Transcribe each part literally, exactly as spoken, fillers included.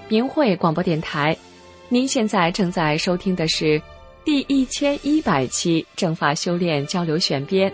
明慧广播电台。您现在正在收听的是第一千一百期正法修炼交流选编。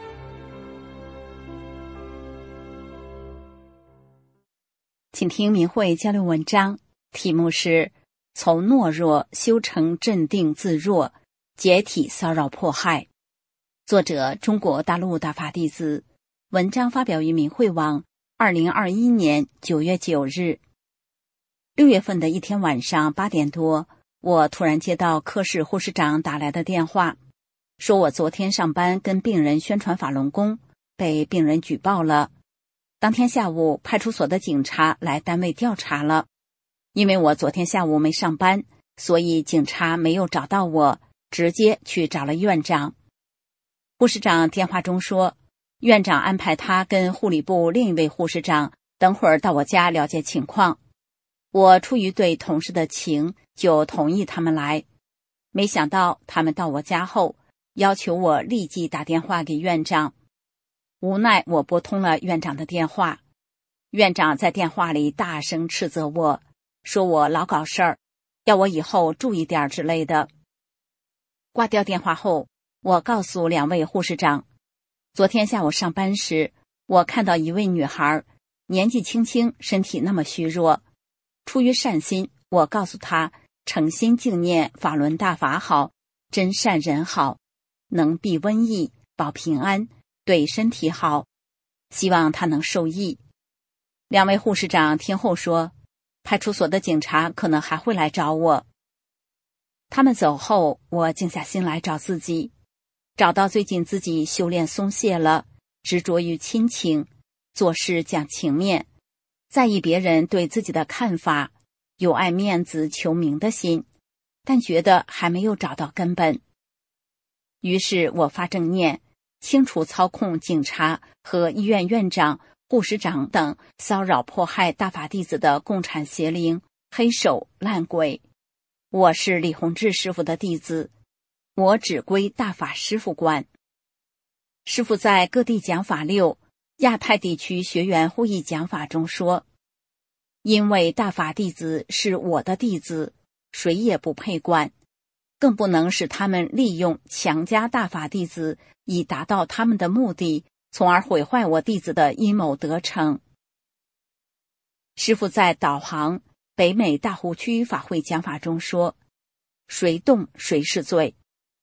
请听明慧交流文章，题目是从懦弱修成镇定自若，解体骚扰迫害。作者中国大陆大法弟子，文章发表于明慧网二零二一年九月九日。六月份的一天晚上八点多，我突然接到科室护士长打来的电话，说我昨天上班跟病人宣传法轮功，被病人举报了。当天下午，派出所的警察来单位调查了。因为我昨天下午没上班，所以警察没有找到我，直接去找了院长。护士长电话中说，院长安排他跟护理部另一位护士长等会儿到我家了解情况。我出于对同事的情，就同意他们来。没想到他们到我家后，要求我立即打电话给院长。无奈我拨通了院长的电话，院长在电话里大声斥责我，说我老搞事儿，要我以后注意点之类的。挂掉电话后，我告诉两位护士长，昨天下午上班时，我看到一位女孩，年纪轻轻，身体那么虚弱。出于善心，我告诉她诚心敬念法轮大法好，真善人好，能避瘟疫，保平安，对身体好，希望她能受益。两位护士长听后说，派出所的警察可能还会来找我。他们走后，我静下心来找自己，找到最近自己修炼松懈了，执着于亲情，做事讲情面，在意别人对自己的看法，有爱面子求名的心，但觉得还没有找到根本。于是我发正念，清除操控警察和医院院长、护士长等骚扰迫害大法弟子的共产邪灵、黑手、烂鬼。我是李洪志师父的弟子，我只归大法师父管。师父在各地讲法六亚太地区学员会议讲法中说，因为大法弟子是我的弟子，谁也不配管，更不能使他们利用强加大法弟子以达到他们的目的，从而毁坏我弟子的阴谋得逞。师父在导航北美大湖区法会讲法中说，谁动谁是罪。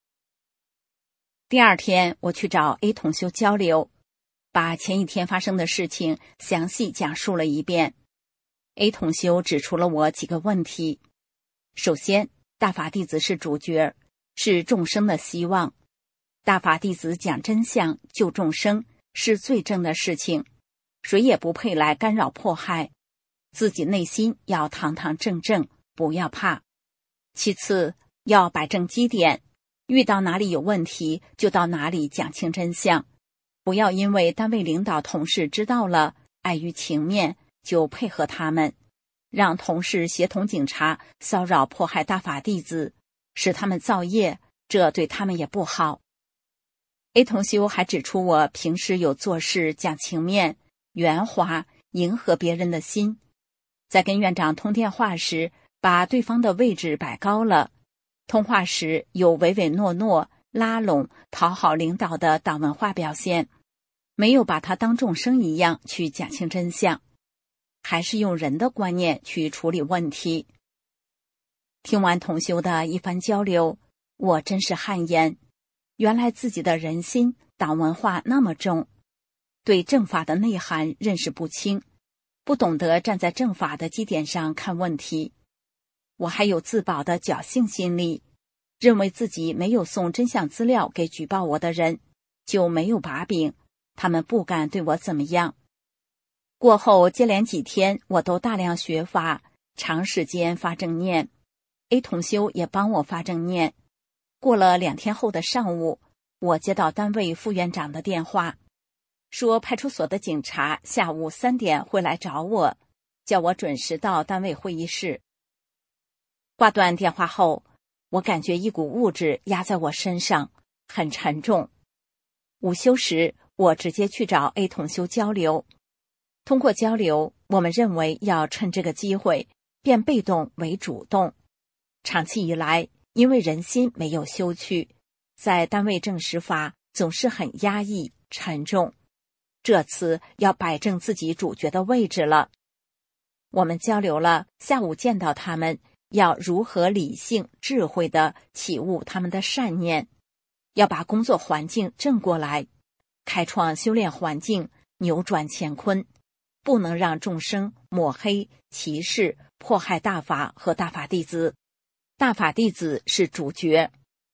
第二天我去找 A 同修交流，把前一天发生的事情详细讲述了一遍。A 同修指出了我几个问题。首先，大法弟子是主角，是众生的希望。大法弟子讲真相、救众生是最正的事情，谁也不配来干扰迫害。自己内心要堂堂正正，不要怕。其次，要摆正基点，遇到哪里有问题就到哪里讲清真相，不要因为单位领导同事知道了，碍于情面就配合他们，让同事协同警察骚扰迫害大法弟子，使他们造业，这对他们也不好。A 同修还指出我平时有做事讲情面、圆滑、迎合别人的心，在跟院长通电话时把对方的位置摆高了，通话时有唯唯诺诺、拉拢、讨好领导的党文化表现，没有把他当众生一样去讲清真相，还是用人的观念去处理问题。听完同修的一番交流，我真是汗颜，原来自己的人心党文化那么重，对正法的内涵认识不清，不懂得站在正法的基点上看问题。我还有自保的侥幸心理，认为自己没有送真相资料给举报我的人，就没有把柄，他们不敢对我怎么样。过后接连几天，我都大量学法，长时间发正念， A 同修也帮我发正念。过了两天后的上午，我接到单位副院长的电话，说派出所的警察下午三点会来找我，叫我准时到单位会议室。挂断电话后，我感觉一股物质压在我身上，很沉重。午休时，我直接去找 A 同修交流。通过交流，我们认为要趁这个机会变被动为主动。长期以来，因为人心没有修去，在单位政事法总是很压抑沉重。这次要摆正自己主角的位置了。我们交流了，下午见到他们要如何理性智慧地启悟他们的善念，要把工作环境正过来，开创修炼环境，扭转乾坤，不能让众生抹黑歧视迫害大法和大法弟子。大法弟子是主角。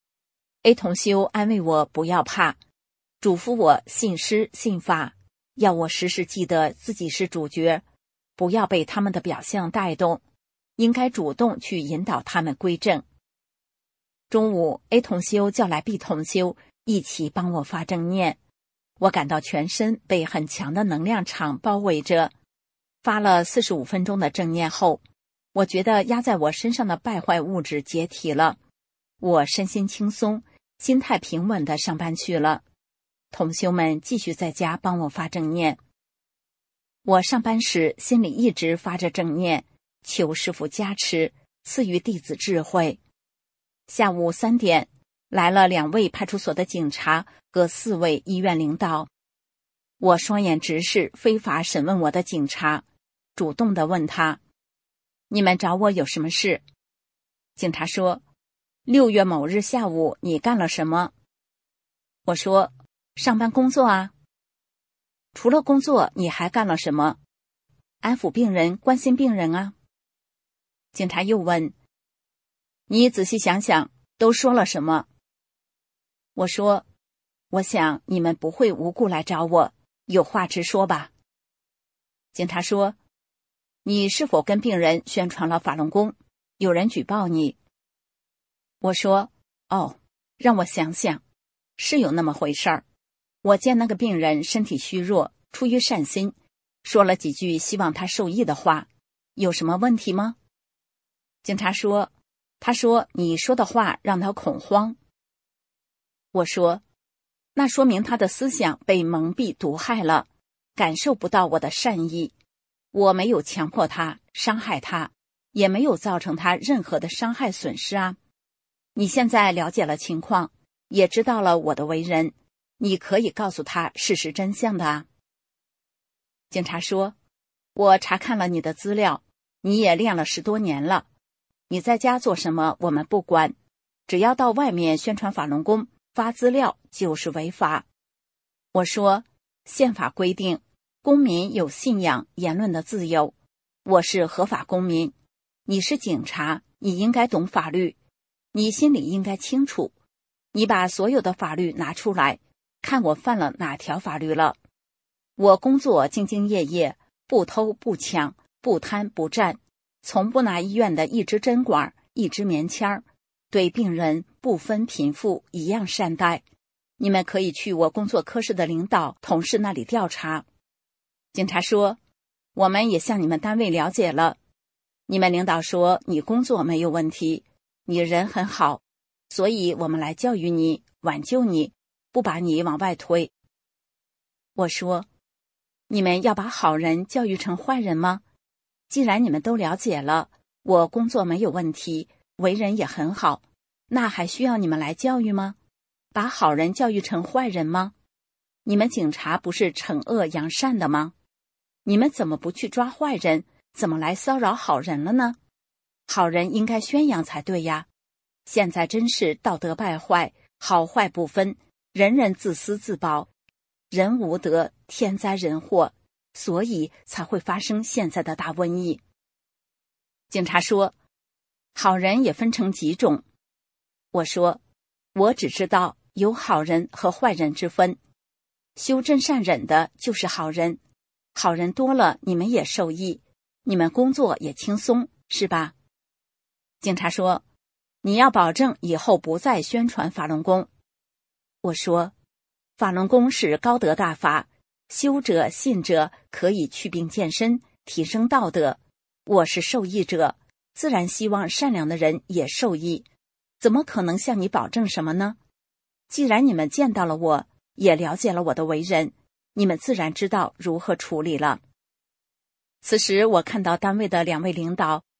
A 同修安慰我不要怕，嘱咐我信师信法，要我时时记得自己是主角，不要被他们的表象带动，应该主动去引导他们归正。中午 A 同修叫来 B 同修一起帮我发正念，我感到全身被很强的能量场包围着。发了四十五分钟的正念后，我觉得压在我身上的败坏物质解体了，我身心轻松，心态平稳地上班去了。同修们继续在家帮我发正念。我上班时心里一直发着正念，求师父加持，赐予弟子智慧。下午三点，来了两位派出所的警察和四位医院领导。我双眼直视非法审问我的警察，主动地问他：你们找我有什么事？警察说：六月某日下午你干了什么？我说：上班工作啊。除了工作你还干了什么？安抚病人，关心病人啊。警察又问：你仔细想想，都说了什么？我说：我想你们不会无故来找我，有话直说吧。警察说：你是否跟病人宣传了法轮功？有人举报你。我说：哦，让我想想，是有那么回事儿。我见那个病人身体虚弱，出于善心，说了几句希望他受益的话，有什么问题吗？警察说：他说你说的话让他恐慌。我说：那说明他的思想被蒙蔽毒害了，感受不到我的善意。我没有强迫他，伤害他，也没有造成他任何的伤害损失啊。你现在了解了情况，也知道了我的为人，你可以告诉他事实真相的啊。警察说：我查看了你的资料，你也练了十多年了，你在家做什么我们不管，只要到外面宣传法轮功发资料就是违法。我说：宪法规定公民有信仰言论的自由，我是合法公民，你是警察，你应该懂法律，你心里应该清楚，你把所有的法律拿出来，看我犯了哪条法律了。我工作兢兢业业，不偷不抢，不贪不占，从不拿医院的一支针管一支棉签，对病人不分贫富一样善待。你们可以去我工作科室的领导同事那里调查。警察说：我们也向你们单位了解了，你们领导说你工作没有问题，你人很好，所以我们来教育你，挽救你，不把你往外推。我说：你们要把好人教育成坏人吗？既然你们都了解了，我工作没有问题，为人也很好，那还需要你们来教育吗？把好人教育成坏人吗？你们警察不是惩恶扬善的吗？你们怎么不去抓坏人，怎么来骚扰好人了呢？好人应该宣扬才对呀。现在真是道德败坏，好坏不分，人人自私自保，人无德，天灾人祸，所以才会发生现在的大瘟疫。警察说：好人也分成几种。我说：我只知道有好人和坏人之分，修真善忍的就是好人，好人多了你们也受益，你们工作也轻松，是吧？警察说：你要保证以后不再宣传法轮功。我说：法轮功是高德大法，修者信者可以祛病健身，提升道德，我是受益者，自然希望善良的人也受益，怎么可能向你保证什么呢？既然你们见到了我，也了解了我的为人，你们自然知道如何处理了。此时我看到单位的两位领导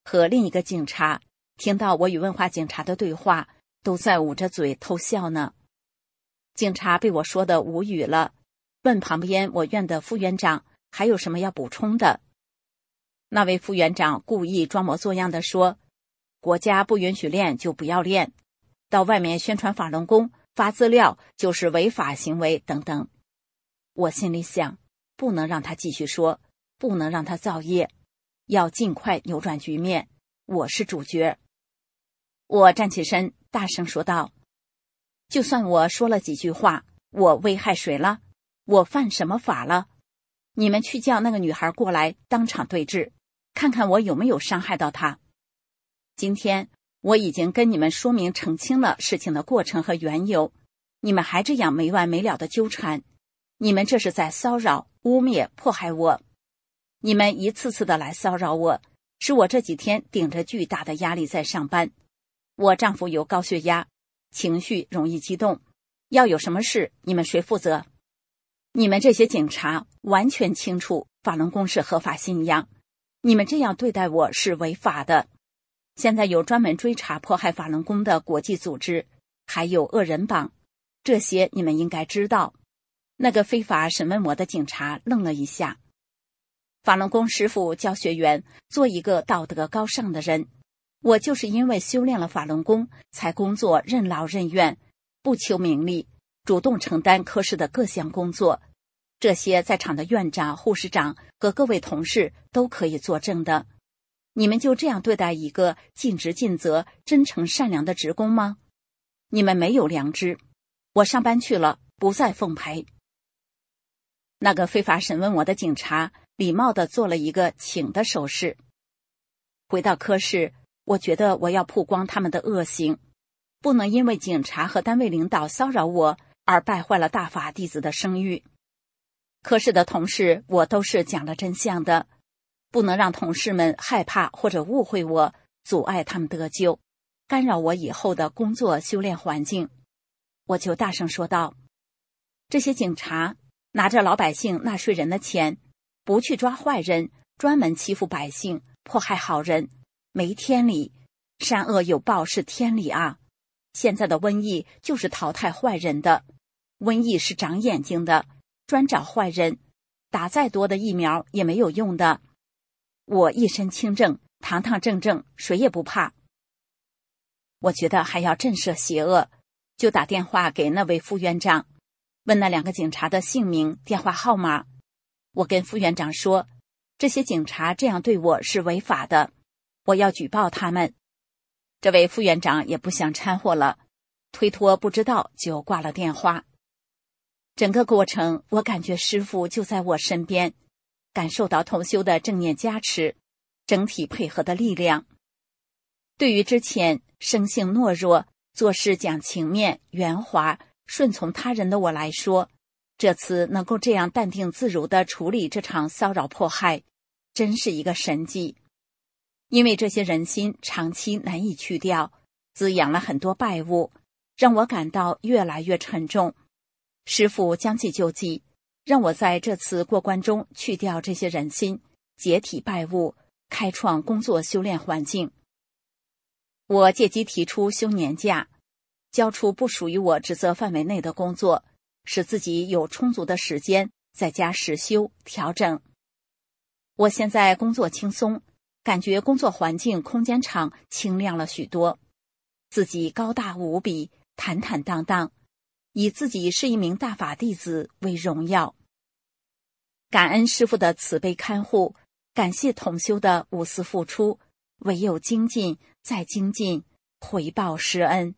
和另一个警察听到我与问话警察的对话，都在捂着嘴偷笑呢。警察被我说得无语了，问旁边我院的副院长还有什么要补充的。那位副院长故意装模作样地说，国家不允许练就不要练，到外面宣传法轮功发资料就是违法行为等等。我心里想，不能让他继续说，不能让他造业，要尽快扭转局面，我是主角。我站起身大声说道，就算我说了几句话，我危害谁了？我犯什么法了？你们去叫那个女孩过来当场对质，看看我有没有伤害到她。今天我已经跟你们说明澄清了事情的过程和缘由，你们还这样没完没了的纠缠，你们这是在骚扰、污蔑、迫害我。你们一次次的来骚扰我，使我这几天顶着巨大的压力在上班。我丈夫有高血压，情绪容易激动，要有什么事，你们谁负责？你们这些警察完全清楚法轮功是合法信仰，你们这样对待我是违法的。现在有专门追查迫害法轮功的国际组织，还有恶人榜，这些你们应该知道。那个非法审问我的警察愣了一下。法轮功师傅教学员做一个道德高尚的人，我就是因为修炼了法轮功，才工作任劳任怨，不求名利，主动承担科室的各项工作。这些在场的院长、护士长和各位同事都可以作证的。你们就这样对待一个尽职尽责、真诚善良的职工吗？你们没有良知。我上班去了，不再奉陪。那个非法审问我的警察礼貌地做了一个请的手势。回到科室，我觉得我要曝光他们的恶行，不能因为警察和单位领导骚扰我而败坏了大法弟子的声誉。科室的同事我都是讲了真相的，不能让同事们害怕或者误会我，阻碍他们得救，干扰我以后的工作修炼环境。我就大声说道，这些警察拿着老百姓纳税人的钱，不去抓坏人，专门欺负百姓，迫害好人，没天理。善恶有报是天理啊！现在的瘟疫就是淘汰坏人的，瘟疫是长眼睛的，专找坏人，打再多的疫苗也没有用的。我一身清正，堂堂正正，谁也不怕。我觉得还要震慑邪恶，就打电话给那位副院长，问那两个警察的姓名、电话号码。我跟副院长说，这些警察这样对我是违法的，我要举报他们。这位副院长也不想掺和了，推脱不知道就挂了电话。整个过程我感觉师父就在我身边，感受到同修的正念加持，整体配合的力量。对于之前生性懦弱、做事讲情面、圆滑、顺从他人的我来说，这次能够这样淡定自如地处理这场骚扰迫害，真是一个神迹。因为这些人心长期难以去掉，滋养了很多败物，让我感到越来越沉重。师父将计就计，让我在这次过关中去掉这些人心，解体败物，开创工作修炼环境。我借机提出休年假，交出不属于我职责范围内的工作，使自己有充足的时间在家实修调整。我现在工作轻松，感觉工作环境空间场清亮了许多，自己高大无比，坦坦荡荡，以自己是一名大法弟子为荣耀。感恩师父的慈悲看护，感谢同修的无私付出，唯有精进再精进，回报师恩。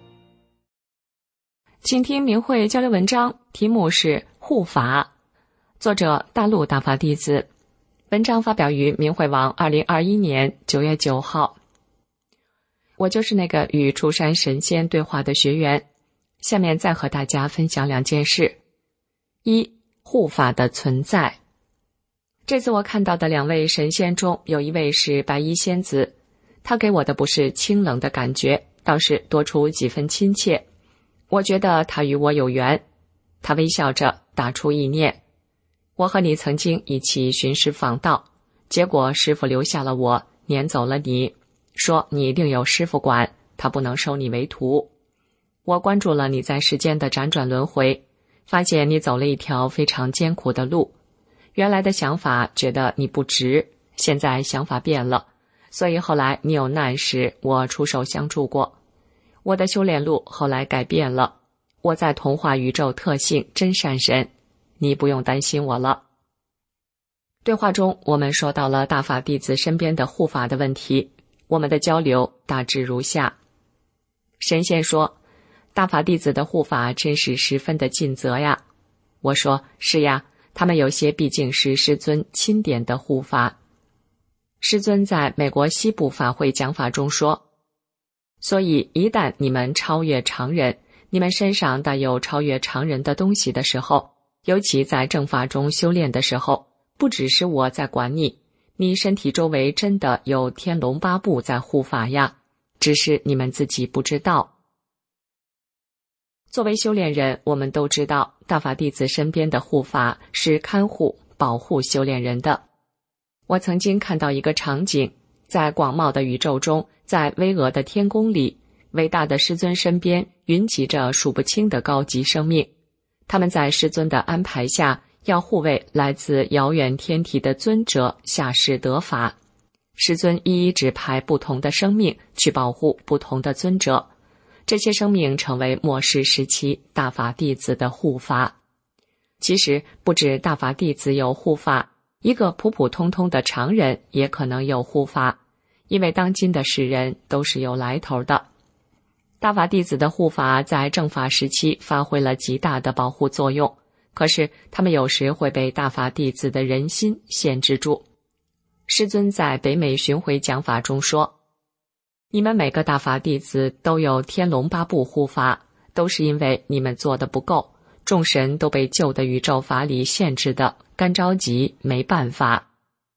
请听明慧交流文章，题目是护法。 作者大陆大法弟子，文章发表于明慧网二零二一年九月九号。我就是那个与出山神仙对话的学员。下面再和大家分享两件事。一、护法的存在。这次我看到的两位神仙中，有一位是白衣仙子，她给我的不是清冷的感觉，倒是多出几分亲切。我觉得她与我有缘。她微笑着打出意念：我和你曾经一起寻师访道，结果师父留下了我，撵走了你，说你另有师父管，他不能收你为徒。我关注了你在世间的辗转轮回，发现你走了一条非常艰苦的路。原来的想法觉得你不值，现在想法变了，所以后来你有难时，我出手相助过。我的修炼路后来改变了，我在同化宇宙特性真善神，你不用担心我了。对话中，我们说到了大法弟子身边的护法的问题，我们的交流大致如下。神仙说，大法弟子的护法真是十分的尽责呀。我说，是呀，他们有些毕竟是师尊钦点的护法。师尊在美国西部法会讲法中说，所以一旦你们超越常人，你们身上带有超越常人的东西的时候，尤其在正法中修炼的时候，不只是我在管你，你身体周围真的有天龙八部在护法呀，只是你们自己不知道。作为修炼人，我们都知道大法弟子身边的护法是看护、保护修炼人的。我曾经看到一个场景，在广袤的宇宙中，在巍峨的天宫里，伟大的师尊身边云集着数不清的高级生命，他们在师尊的安排下，要护卫来自遥远天体的尊者下世得法。师尊一一指派不同的生命去保护不同的尊者，这些生命成为末世时期大法弟子的护法。其实不止大法弟子有护法，一个普普通通的常人也可能有护法，因为当今的世人都是有来头的。大法弟子的护法在正法时期发挥了极大的保护作用，可是他们有时会被大法弟子的人心限制住。师尊在北美巡回讲法中说，你们每个大法弟子都有天龙八部护法，都是因为你们做的不够，众神都被旧的宇宙法理限制的，干着急没办法。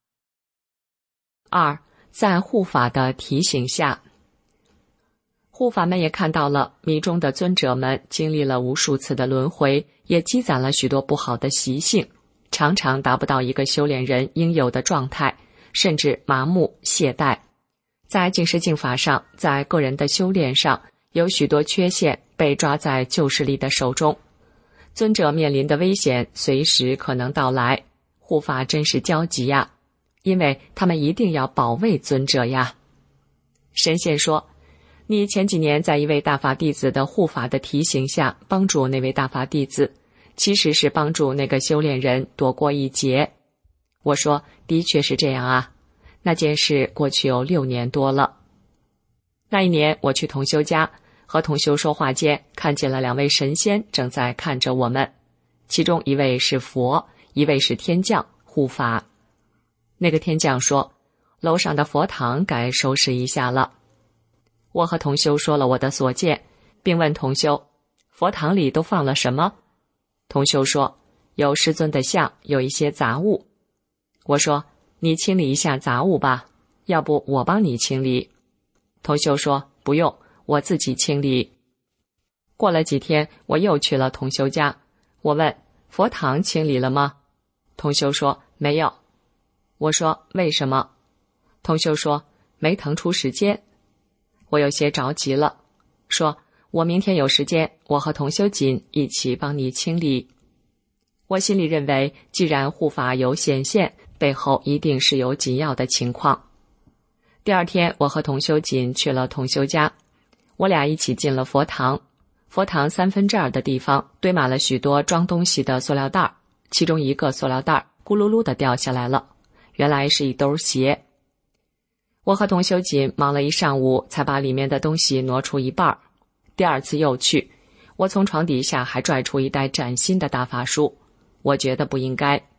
二，在护法的提醒下，护法们也看到了迷中的尊者们经历了无数次的轮回，也积攒了许多不好的习性，常常达不到一个修炼人应有的状态，甚至麻木懈怠。在净实净法上，在个人的修炼上，有许多缺陷被抓在旧势力的手中，尊者面临的危险随时可能到来，护法真是焦急呀，因为他们一定要保卫尊者呀。神仙说，你前几年在一位大法弟子的护法的提醒下帮助那位大法弟子，其实是帮助那个修炼人躲过一劫。我说，的确是这样啊。那件事过去有六年多了。那一年我去同修家，和同修说话间，看见了两位神仙正在看着我们，其中一位是佛，一位是天将护法。那个天将说，楼上的佛堂该收拾一下了。我和同修说了我的所见，并问同修，佛堂里都放了什么？同修说，有师尊的像，有一些杂物。我说，你清理一下杂物吧，要不我帮你清理。同修说，不用，我自己清理。过了几天，我又去了同修家，我问，佛堂清理了吗？同修说，没有。我说，为什么？同修说，没腾出时间。我有些着急了，说，我明天有时间，我和同修锦一起帮你清理。我心里认为，既然护法有显现，背后一定是有紧要的情况。第二天，我和同修锦去了同修家，我俩一起进了佛堂。佛堂三分之二的地方堆满了许多装东西的塑料袋，其中一个塑料袋咕噜噜地掉下来了，原来是一兜鞋。我和同修锦忙了一上午，才把里面的东西挪出一半。第二次又去，我从床底下还拽出一袋崭新的大法书，我觉得不应该。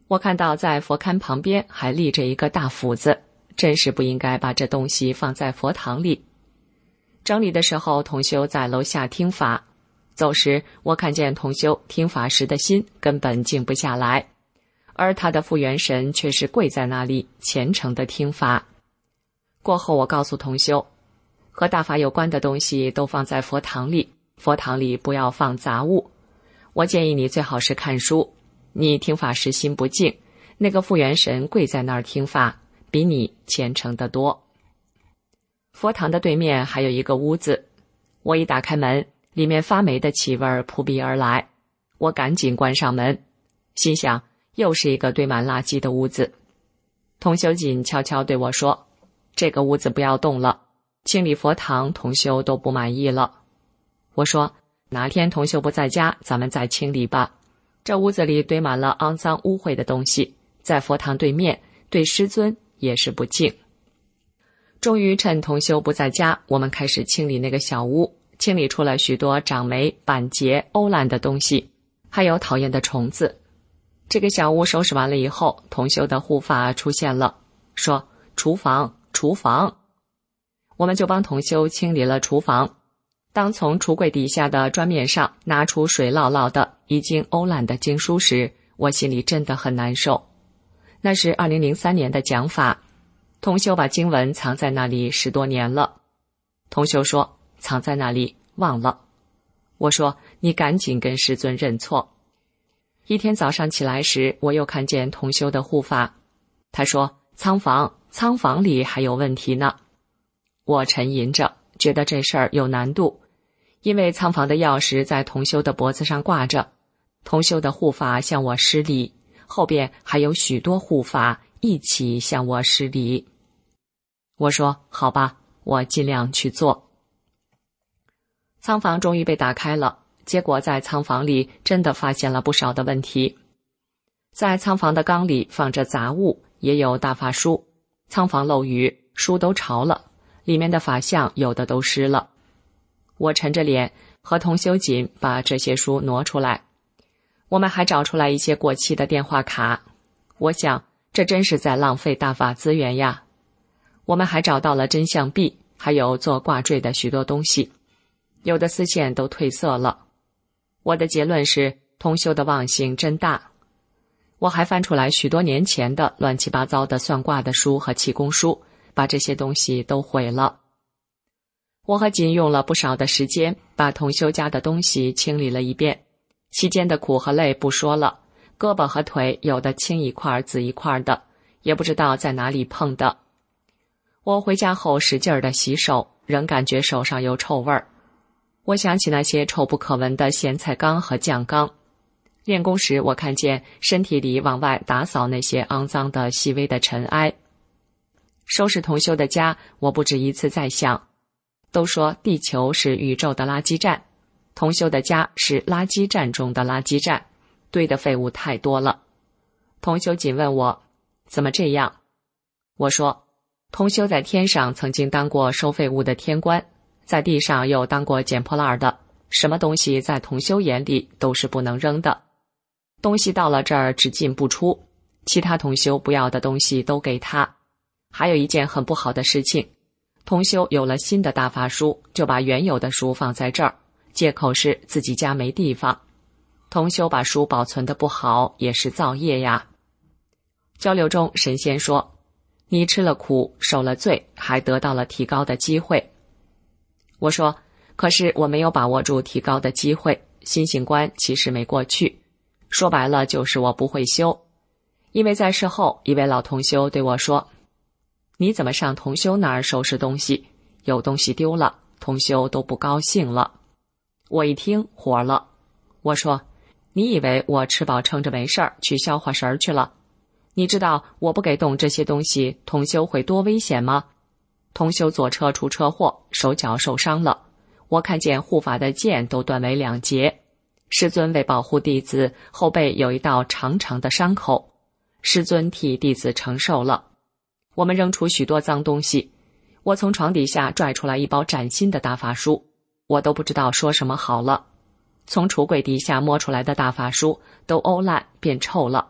我看到在佛龛旁边还立着一个大斧子，真是不应该把这东西放在佛堂里。整理的时候，同修在楼下听法，走时我看见同修听法时的心根本静不下来，而他的复原神却是跪在那里虔诚的听法。过后我告诉同修，和大法有关的东西都放在佛堂里，佛堂里不要放杂物。我建议你最好是看书，你听法时心不静，那个复原神跪在那儿听法，比你虔诚得多。佛堂的对面还有一个屋子，我一打开门，里面发霉的气味扑鼻而来，我赶紧关上门，心想又是一个堆满垃圾的屋子。同修锦悄悄对我说，这个屋子不要动了，清理佛堂同修都不满意了。我说，哪天同修不在家，咱们再清理吧。这屋子里堆满了肮脏污秽的东西，在佛堂对面，对师尊也是不敬。终于趁同修不在家，我们开始清理那个小屋，清理出了许多长霉、板结、欧烂的东西，还有讨厌的虫子。这个小屋收拾完了以后，同修的护法出现了，说厨房厨房。我们就帮同修清理了厨房。当从橱柜底下的砖面上拿出水烙烙的已经欧烂的经书时，我心里真的很难受。那是二零零三年的讲法，同修把经文藏在那里十多年了。同修说，藏在那里忘了。我说，你赶紧跟师尊认错。一天早上起来时，我又看见同修的护法，他说，仓房仓房里还有问题呢。我沉吟着，觉得这事儿有难度，因为仓房的钥匙在同修的脖子上挂着，同修的护法向我施礼，后边还有许多护法一起向我施礼。我说，好吧，我尽量去做。仓房终于被打开了，结果在仓房里真的发现了不少的问题。在仓房的缸里放着杂物，也有大法书，仓房漏雨，书都潮了，里面的法像有的都湿了。我沉着脸和同修锦把这些书挪出来。我们还找出来一些过期的电话卡，我想这真是在浪费大法资源呀。我们还找到了真相币，还有做挂坠的许多东西，有的丝线都褪色了。我的结论是，同修的忘性真大。我还翻出来许多年前的乱七八糟的算卦的书和气功书，把这些东西都毁了。我和锦用了不少的时间，把同修家的东西清理了一遍，期间的苦和累不说了，胳膊和腿有的青一块紫一块的，也不知道在哪里碰的。我回家后使劲儿地洗手，仍感觉手上有臭味儿。我想起那些臭不可闻的咸菜缸和酱缸。练功时，我看见身体里往外打扫那些肮脏的细微的尘埃。收拾同修的家，我不止一次在想，都说地球是宇宙的垃圾站，同修的家是垃圾站中的垃圾站，堆的废物太多了。同修紧问我，怎么这样？我说，同修在天上曾经当过收废物的天官，在地上又当过捡破烂的，什么东西在同修眼里都是不能扔的。东西到了这儿只进不出，其他同修不要的东西都给他。还有一件很不好的事情，同修有了新的大法书，就把原有的书放在这儿，借口是自己家没地方。同修把书保存得不好，也是造业呀。交流中，神仙说，你吃了苦，受了罪，还得到了提高的机会。我说，可是我没有把握住提高的机会，心性关其实没过去，说白了就是我不会修。因为在事后，一位老同修对我说，你怎么上同修那儿收拾东西？有东西丢了，同修都不高兴了。我一听火了，我说，你以为我吃饱撑着没事儿去消化食儿去了？你知道我不给动这些东西，同修会多危险吗？同修坐车出车祸，手脚受伤了，我看见护法的剑都断为两截。师尊为保护弟子，后背有一道长长的伤口，师尊替弟子承受了。我们扔出许多脏东西，我从床底下拽出来一包崭新的大法书，我都不知道说什么好了。从橱柜底下摸出来的大法书都欧烂变臭了，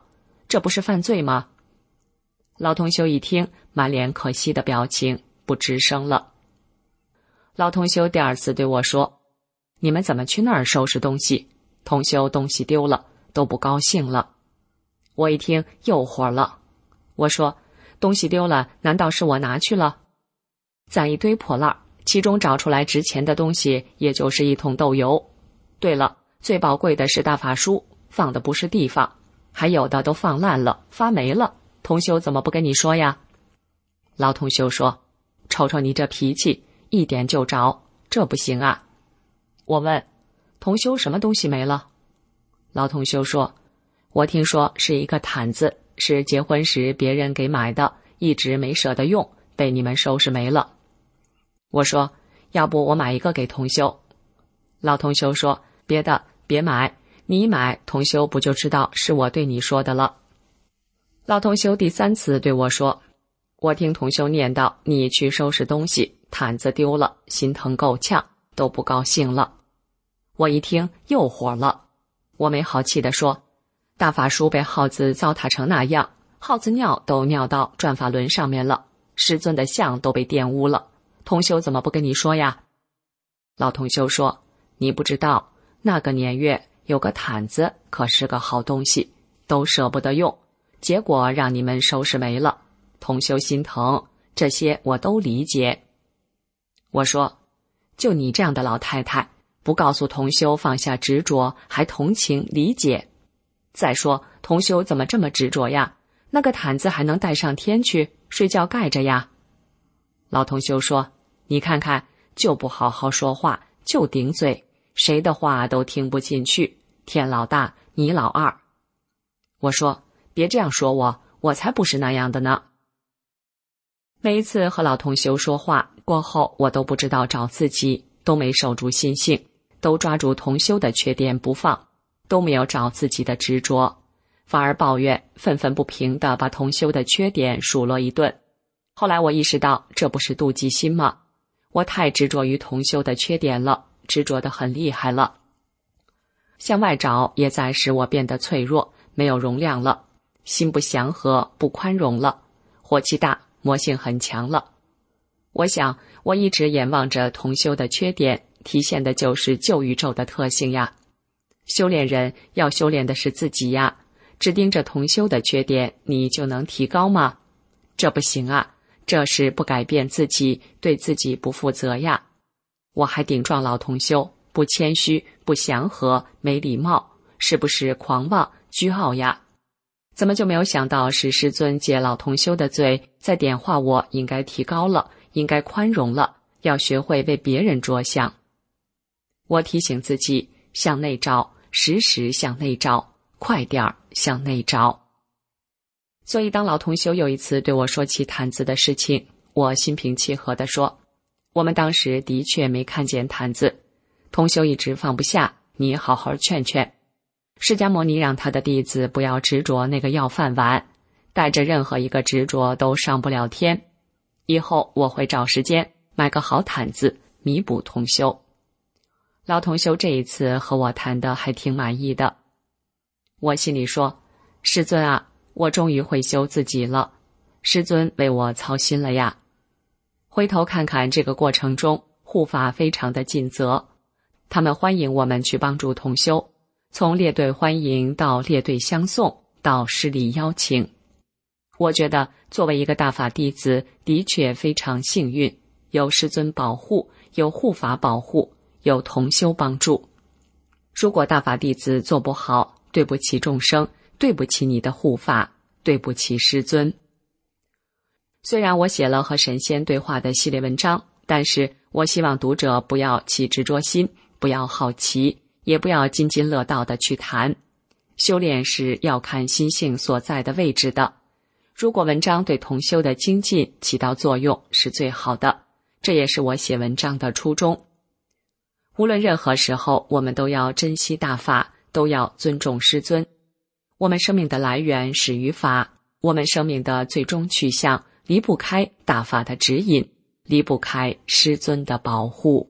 这不是犯罪吗？老同修一听，满脸可惜的表情，不吱声了。老同修第二次对我说，你们怎么去那儿收拾东西？同修东西丢了，都不高兴了。我一听又火了，我说，东西丢了，难道是我拿去了？攒一堆破烂，其中找出来值钱的东西，也就是一桶豆油。对了，最宝贵的是大法书，放的不是地方，还有的都放烂了，发霉了。同修怎么不跟你说呀？老同修说，瞅瞅你这脾气，一点就着，这不行啊。我问，同修什么东西没了？老同修说，我听说是一个毯子，是结婚时别人给买的，一直没舍得用，被你们收拾没了。我说，要不我买一个给同修。老同修说，别的别买，你一买，同修不就知道是我对你说的了。老同修第三次对我说，我听同修念叨你去收拾东西，毯子丢了，心疼够呛，都不高兴了。我一听又火了，我没好气地说，大法书被耗子糟蹋成那样，耗子尿都尿到转法轮上面了，师尊的像都被玷污了，同修怎么不跟你说呀？老同修说，你不知道，那个年月有个毯子可是个好东西，都舍不得用，结果让你们收拾没了，同修心疼，这些我都理解。我说，就你这样的老太太，不告诉同修放下执着，还同情理解。再说，同修怎么这么执着呀？那个毯子还能带上天去，睡觉盖着呀。老同修说，你看看，就不好好说话，就顶嘴，谁的话都听不进去，天老大，你老二。我说，别这样说我，我才不是那样的呢。每一次和老同修说话过后，我都不知道找自己，都没守住心性，都抓住同修的缺点不放，都没有找自己的执着，反而抱怨，愤愤不平地把同修的缺点数落一顿。后来我意识到，这不是妒忌心吗？我太执着于同修的缺点了，执着得很厉害了。向外找也在使我变得脆弱，没有容量了，心不祥和，不宽容了，火气大，魔性很强了。我想，我一直眼望着同修的缺点，体现的就是旧宇宙的特性呀。修炼人要修炼的是自己呀，只盯着同修的缺点，你就能提高吗？这不行啊，这是不改变自己，对自己不负责呀。我还顶撞老同修，不谦虚，不祥和，没礼貌，是不是狂妄倨傲呀？怎么就没有想到是师尊借老同修的罪，在点化我应该提高了，应该宽容了，要学会为别人着想。我提醒自己，向内找，时时向内找，快点儿向内找。所以当老同修有一次对我说起毯子的事情，我心平气和地说，我们当时的确没看见毯子，同修一直放不下，你好好劝劝。释迦牟尼让他的弟子不要执着那个要饭碗，带着任何一个执着都上不了天。以后我会找时间买个好毯子弥补同修。老同修这一次和我谈的还挺满意的。我心里说，师尊啊，我终于会修自己了，师尊为我操心了呀。回头看看这个过程中，护法非常的尽责，他们欢迎我们去帮助同修，从列队欢迎到列队相送，到施礼邀请。我觉得作为一个大法弟子，的确非常幸运，有师尊保护，有护法保护，有同修帮助。如果大法弟子做不好，对不起众生，对不起你的护法，对不起师尊。虽然我写了和神仙对话的系列文章，但是我希望读者不要起执着心，不要好奇，也不要津津乐道的去谈。修炼是要看心性所在的位置的。如果文章对同修的精进起到作用，是最好的，这也是我写文章的初衷。无论任何时候，我们都要珍惜大法，都要尊重师尊。我们生命的来源始于法，我们生命的最终去向离不开大法的指引，离不开师尊的保护。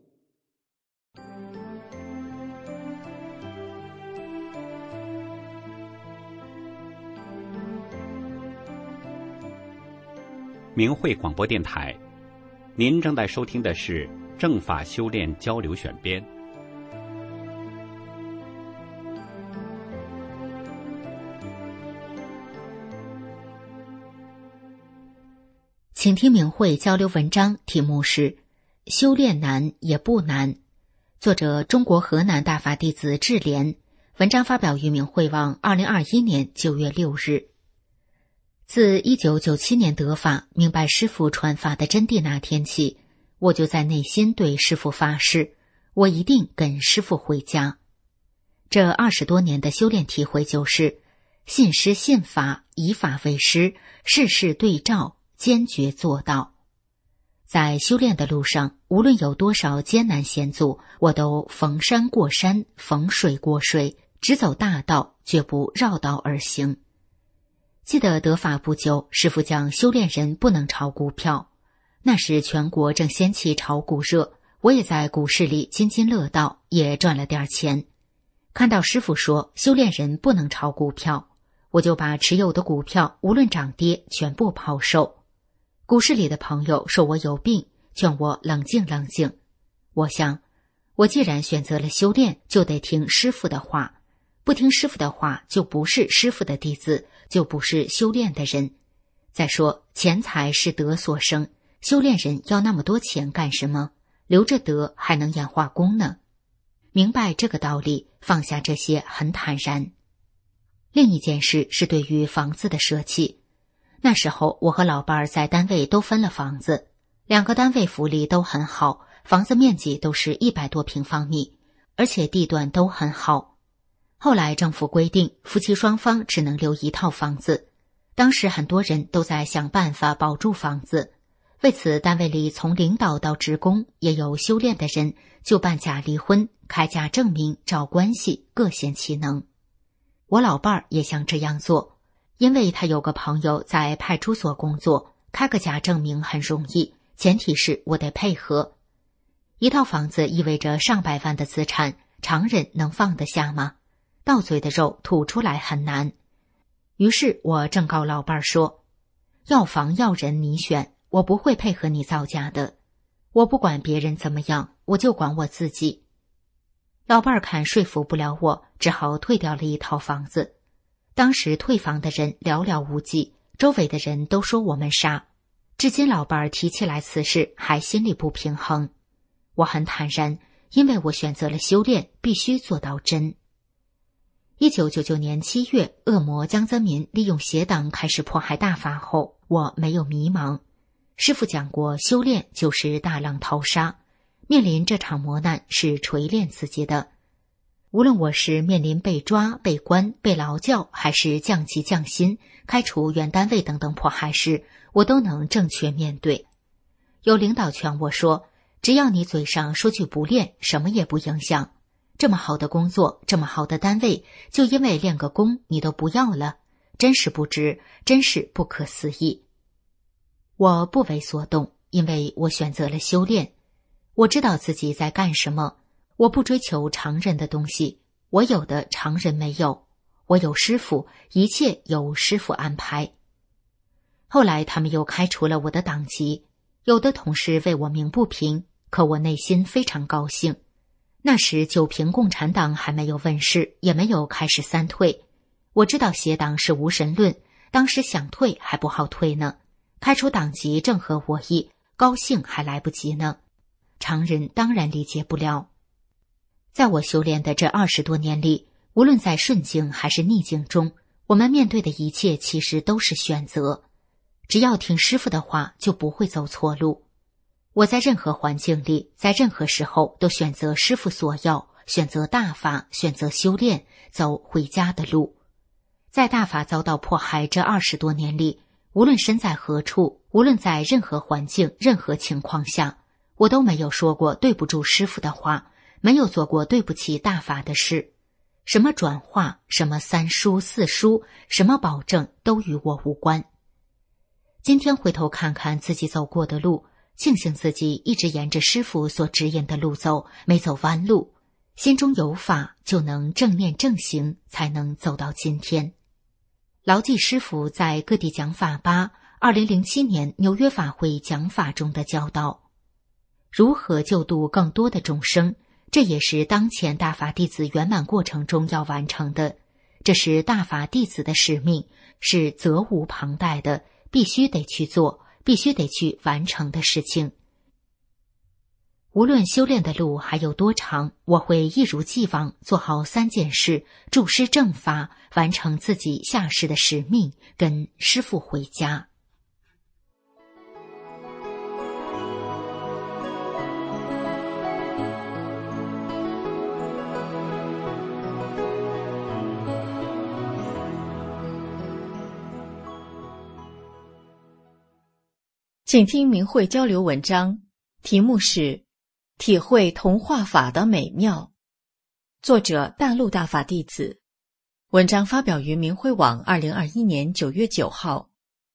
明慧广播电台，您正在收听的是正法修炼交流选编。 请听明慧交流文章，题目是修炼难也不难，作者中国河南大法弟子智莲，文章发表于明慧网二零二一年九月六日。自一九九七年得法，明白师父传法的真谛那天起，我就在内心对师父发誓，我一定跟师父回家。这二十多年的修炼体会就是，信师信法，以法为师，事事对照，坚决做到。在修炼的路上，无论有多少艰难险阻，我都逢山过山，逢水过水，只走大道，绝不绕道而行。记得得法不久，师父讲修炼人不能炒股票。那时全国正掀起炒股热，我也在股市里津津乐道，也赚了点钱。看到师父说修炼人不能炒股票，我就把持有的股票无论涨跌全部抛售。股市里的朋友说我有病，劝我冷静冷静。我想，我既然选择了修炼，就得听师父的话，不听师父的话，就不是师父的弟子，就不是修炼的人。再说，钱财是德所生，修炼人要那么多钱干什么？留着德还能演化功呢。明白这个道理，放下这些很坦然。另一件事是对于房子的舍弃。那时候我和老伴儿在单位都分了房子，两个单位福利都很好，房子面积都是一百多平方米，而且地段都很好。后来政府规定夫妻双方只能留一套房子，当时很多人都在想办法保住房子。为此，单位里从领导到职工也有修炼的人就办假离婚，开假证明，找关系，各显其能。我老伴儿也想这样做，因为他有个朋友在派出所工作，开个假证明很容易，前提是我得配合。一套房子意味着上百万的资产，常人能放得下吗？到嘴的肉吐出来很难。于是我正告老伴儿说，要房要人你选，我不会配合你造假的。我不管别人怎么样，我就管我自己。老伴儿看说服不了我，只好退掉了一套房子。当时退房的人寥寥无几，周围的人都说我们傻。至今老伴儿提起来此事还心里不平衡。我很坦然，因为我选择了修炼，必须做到真。一九九九年七月，恶魔江泽民利用邪党开始迫害大法后，我没有迷茫。师父讲过，修炼就是大浪淘沙，面临这场磨难是锤炼自己的。无论我是面临被抓、被关、被劳教，还是降级降薪、开除原单位等等迫害时，我都能正确面对。有领导劝我说，只要你嘴上说句不练，什么也不影响。这么好的工作，这么好的单位，就因为练个功你都不要了，真是不值，真是不可思议。我不为所动，因为我选择了修炼。我知道自己在干什么，我不追求常人的东西，我有的常人没有。我有师父，一切由师父安排。后来他们又开除了我的党籍，有的同事为我鸣不平，可我内心非常高兴。那时九平共产党还没有问世，也没有开始三退。我知道邪党是无神论，当时想退还不好退呢。开除党籍正合我意，高兴还来不及呢。常人当然理解不了。在我修炼的这二十多年里，无论在顺境还是逆境中，我们面对的一切其实都是选择。只要听师父的话，就不会走错路。我在任何环境里，在任何时候都选择师父所要，选择大法，选择修炼，走回家的路。在大法遭到迫害这二十多年里，无论身在何处，无论在任何环境、任何情况下，我都没有说过对不住师父的话，没有做过对不起大法的事。什么转化，什么三书四书，什么保证，都与我无关。今天回头看看自己走过的路，庆幸自己一直沿着师父所指引的路走，没走弯路。心中有法，就能正念正行，才能走到今天。牢记师父在各地讲法吧， 二零零七年纽约法会讲法中的教导。如何救度更多的众生，这也是当前大法弟子圆满过程中要完成的。这是大法弟子的使命，是责无旁贷的，必须得去做，必须得去完成的事情。无论修炼的路还有多长，我会一如既往做好三件事，注师正法，完成自己下世的使命，跟师父回家。 请听明慧交流文章，题目是体会同化法的美妙，作者大陆大法弟子。文章发表于明慧网二零二一年九月九号。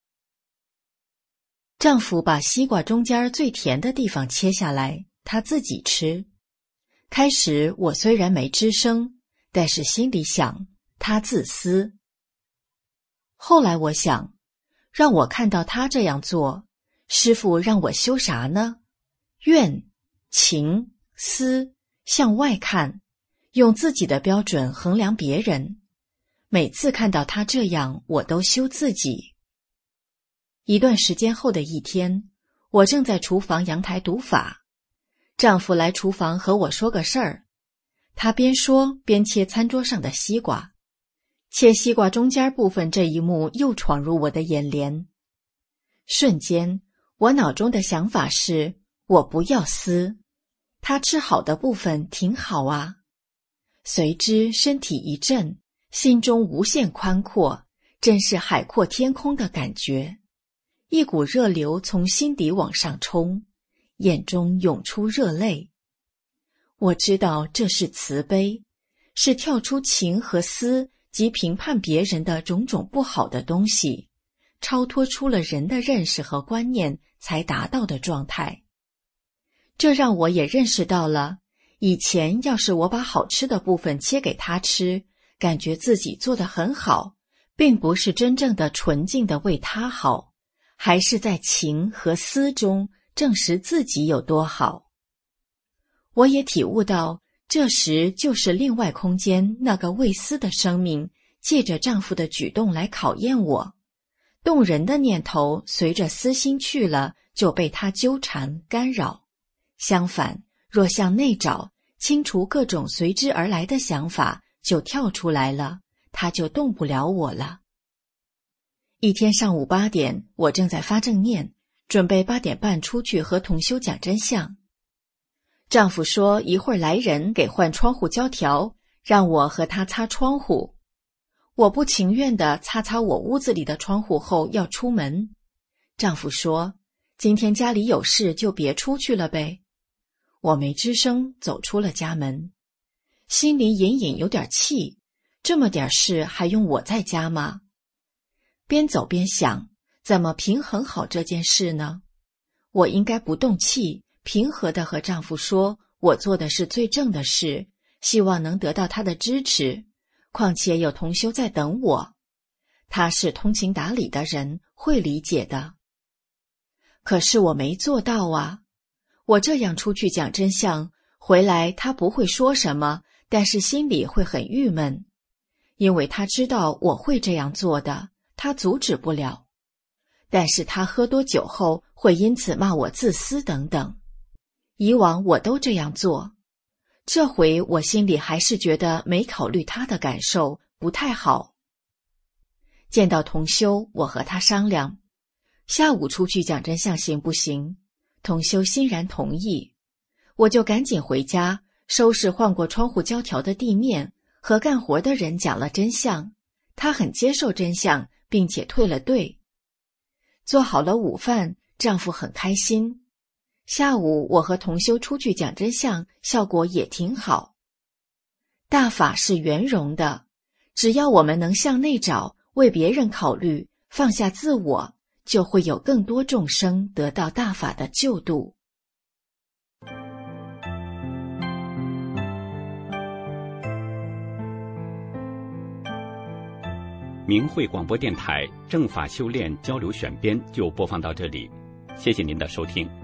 丈夫把西瓜中间最甜的地方切下来，他自己吃。开始我虽然没吱声，但是心里想他自私。后来我想，让我看到他这样做，师父让我修啥呢？愿、情、思，向外看，用自己的标准衡量别人。每次看到他这样，我都修自己。一段时间后的一天，我正在厨房阳台读法，丈夫来厨房和我说个事儿。他边说边切餐桌上的西瓜，切西瓜中间部分这一幕又闯入我的眼帘。瞬间，我脑中的想法是，我不要撕，他吃好的部分挺好啊。随之身体一震，心中无限宽阔，真是海阔天空的感觉。一股热流从心底往上冲，眼中涌出热泪。我知道这是慈悲，是跳出情和思及评判别人的种种不好的东西，超脱出了人的认识和观念才达到的状态。这让我也认识到了，以前要是我把好吃的部分切给他吃，感觉自己做得很好，并不是真正的纯净的为他好，还是在情和思中证实自己有多好。我也体悟到，这时就是另外空间那个未思的生命，借着丈夫的举动来考验我。动人的念头随着私心去了，就被他纠缠干扰。相反，若向内找，清除各种随之而来的想法，就跳出来了，他就动不了我了。一天上午八点，我正在发正念，准备八点半出去和同修讲真相。丈夫说一会儿来人给换窗户胶条，让我和他擦窗户。我不情愿地擦擦我屋子里的窗户后要出门。丈夫说，今天家里有事就别出去了呗。我没吱声，走出了家门，心里隐隐有点气，这么点事还用我在家吗？边走边想，怎么平衡好这件事呢？我应该不动气，平和地和丈夫说，我做的是最正的事，希望能得到他的支持，况且有同修在等我。他是通情达理的人，会理解的。可是我没做到啊。我这样出去讲真相，回来他不会说什么，但是心里会很郁闷，因为他知道我会这样做的，他阻止不了。但是他喝多酒后会因此骂我自私等等。以往我都这样做，这回我心里还是觉得没考虑他的感受，不太好。见到同修，我和他商量，下午出去讲真相行不行？同修欣然同意。我就赶紧回家，收拾换过窗户胶条的地面，和干活的人讲了真相。他很接受真相，并且退了队。做好了午饭，丈夫很开心。下午我和同修出去讲真相，效果也挺好。大法是圆融的，只要我们能向内找，为别人考虑，放下自我，就会有更多众生得到大法的救度。 明慧广播电台正法修炼交流选编就播放到这里，谢谢您的收听。